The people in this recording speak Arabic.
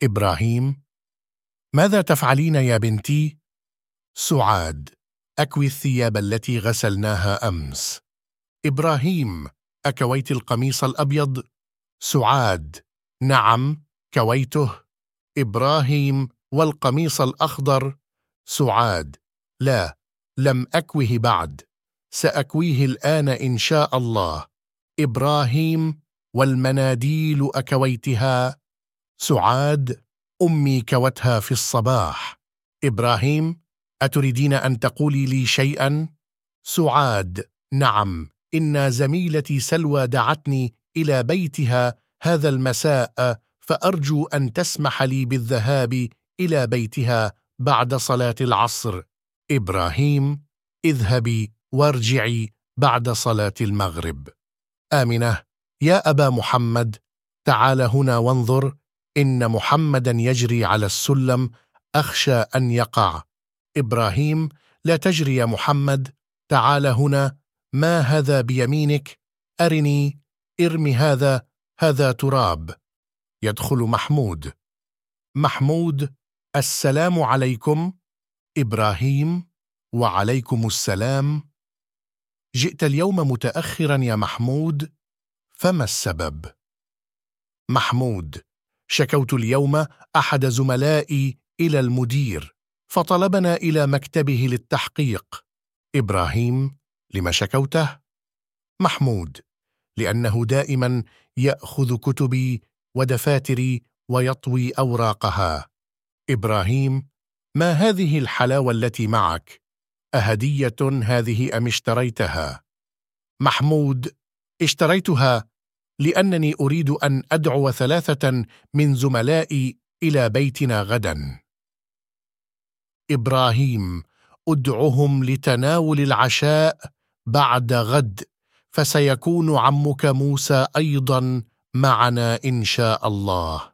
إبراهيم: ماذا تفعلين يا بنتي؟ سعاد: أكوي الثياب التي غسلناها أمس. إبراهيم: أكويت القميص الأبيض؟ سعاد: نعم، كويته. إبراهيم: والقميص الأخضر؟ سعاد: لا، لم أكوه بعد، سأكويه الآن إن شاء الله. إبراهيم: والمناديل أكويتها؟ سعاد: أمي كوتها في الصباح. إبراهيم: أتريدين أن تقولي لي شيئا؟ سعاد: نعم، إن زميلتي سلوى دعتني إلى بيتها هذا المساء، فأرجو أن تسمح لي بالذهاب إلى بيتها بعد صلاة العصر. إبراهيم: اذهبي وارجعي بعد صلاة المغرب. آمنة: يا أبا محمد، تعال هنا وانظر، إن محمدا يجري على السلم، أخشى أن يقع. إبراهيم: لا تجري يا محمد، تعال هنا. ما هذا بيمينك؟ أرني، ارمي هذا، هذا تراب. يدخل محمود. محمود: السلام عليكم. إبراهيم: وعليكم السلام. جئت اليوم متأخرا يا محمود، فما السبب؟ محمود: شكوت اليوم أحد زملائي إلى المدير، فطلبنا إلى مكتبه للتحقيق. إبراهيم: لما شكوته؟ محمود: لأنه دائما يأخذ كتبي ودفاتري ويطوي أوراقها. إبراهيم: ما هذه الحلاوة التي معك؟ أهدية هذه أم اشتريتها؟ محمود: اشتريتها لأنني أريد أن أدعو 3 من زملائي إلى بيتنا غدا. إبراهيم: أدعهم لتناول العشاء بعد غد، فسيكون عمك موسى أيضا معنا إن شاء الله.